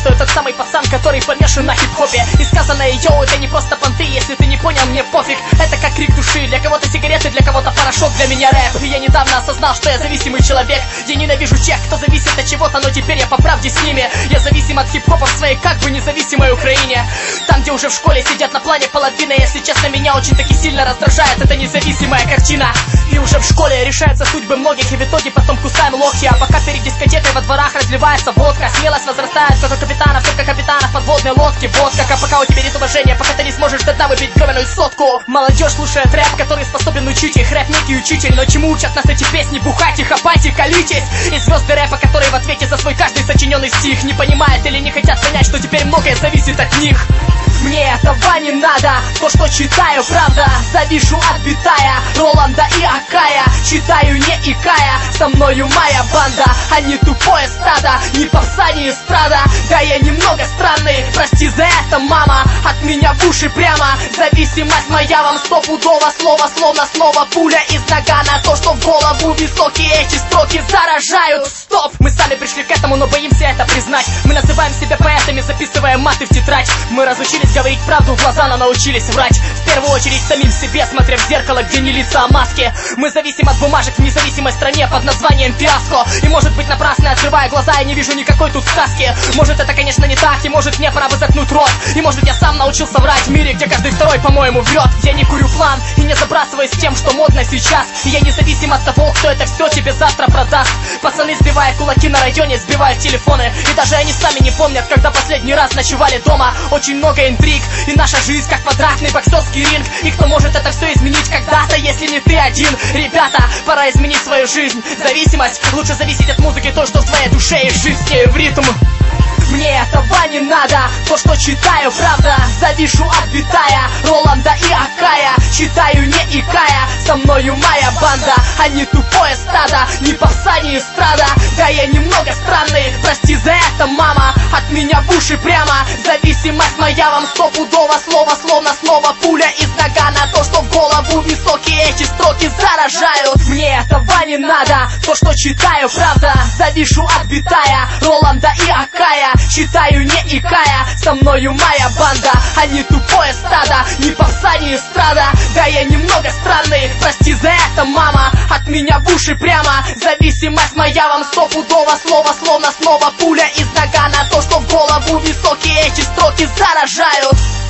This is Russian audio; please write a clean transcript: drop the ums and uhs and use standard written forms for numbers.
что я тот самый пацан, который помешан на хип-хопе. И сказанное йоу, это не просто понты, если ты не понял, мне пофиг. Это как крик души, для кого-то сигареты, для кого-то порошок, для меня рэп. И я недавно осознал, что я зависимый человек. Я ненавижу тех, кто зависит от чего-то, но теперь я по правде с ними. Я зависим от хип-хопа в своей как бы независимой Украине. Там, где уже в школе сидят на плане половины. Если честно, меня очень таки сильно раздражает эта независимая картина. И уже в школе решаются судьбы многих, и в итоге потом кусаем локти. А пока перед дискотекой во дворах разливается водка, смелость возрастает, как у капитанов, только капитанов подводной лодки. Вот как, а пока у тебя нет уважения, пока ты не сможешь до дна выпить гребаную сотку. Молодежь слушает рэп, который способен учить их. Рэп некий учитель, но чему учат нас эти песни? Бухать и хапать и колитесь. И звезды рэпа, которые в ответе за свой каждый сочиненный стих не понимают или не хотят понять, что теперь многое зависит от них. Мне этого не надо, то, что читаю, правда. Завишу отбитая Роланда и Акая. Читаю не икая, со мною моя банда, а не тупое стадо, ни попса, ни эстрада. Да я немного странный, прости за это, мама. От меня в уши прямо зависимость моя вам стопудово. Слово словно снова пуля из нагана. То, что в голову высокие эти строки заражают. Стоп, мы сами пришли к этому, но боимся это признать. Мы называем себя поэтами, записывая маты в тетрадь. Мы разучились говорить правду в глаза, но научились врать. В первую очередь самим себе, смотря в зеркало, где не лица, а маски. Мы зависим от бумажек в независимой стране под названием фиаско. И может быть напрасно, открывая глаза, я не вижу никакой тут сказки. Может это, конечно, не так, и может мне пора бы заткнуть рот. И может я сам научился врать в мире, где каждый второй, по-моему, врет. Я не курю план и не забрасываюсь тем, что модно сейчас. И я независим от того, кто это все тебе завтра продаст. Пацаны сбивают кулаки на районе, сбивают телефоны. И даже они сами не помнят, когда последний раз ночевали дома. Очень много интриг, и наша жизнь как квадратный боксерский ринг. И кто может это все изменить когда-то, если не ты один? Ребята, пора изменить свою жизнь. Зависимость, лучше зависеть от музыки, то, что в твоей душе, и жить с ней в ритм. Мне этого не надо, то, что читаю, правда. Завишу отбитая Роланда и Акая. Читаю не икая, со мною моя банда, а не тупое стадо, ни попса, ни эстрада. Да я немного странный, прости за это, мама. От меня в уши прямо зависимость моя вам стопудово. Слово словно снова пуля из нагана. То, что в голову высокие эти строки заражают. Мне этого не надо, то, что читаю, правда. Завишу отбитая Роланда и Акая. Читаю не икая, со мною моя банда, а не тупое стадо, ни попса, ни эстрада. Да я немного странный, прости за это, мама. От меня в уши прямо зависимость моя вам стопудово. Слово словно снова пуля из нагана. То, что в голову высокие эти строки заражают.